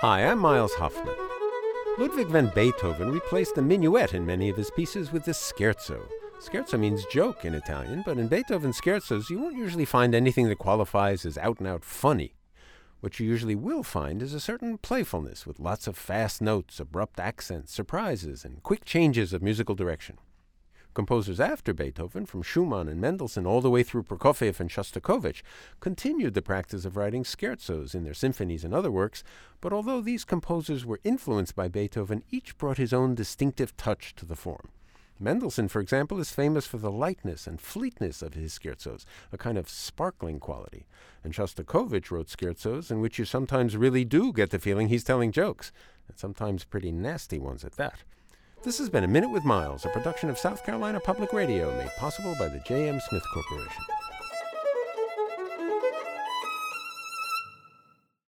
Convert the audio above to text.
Hi, I'm Miles Hoffman. Ludwig van Beethoven replaced the minuet in many of his pieces with the scherzo. Scherzo means joke in Italian, but in Beethoven's scherzos you won't usually find anything that qualifies as out-and-out funny. What you usually will find is a certain playfulness with lots of fast notes, abrupt accents, surprises, and quick changes of musical direction. Composers after Beethoven, from Schumann and Mendelssohn all the way through Prokofiev and Shostakovich, continued the practice of writing scherzos in their symphonies and other works, but although these composers were influenced by Beethoven, each brought his own distinctive touch to the form. Mendelssohn, for example, is famous for the lightness and fleetness of his scherzos, a kind of sparkling quality. And Shostakovich wrote scherzos in which you sometimes really do get the feeling he's telling jokes, and sometimes pretty nasty ones at that. This has been A Minute with Miles, a production of South Carolina Public Radio, made possible by the J.M. Smith Corporation.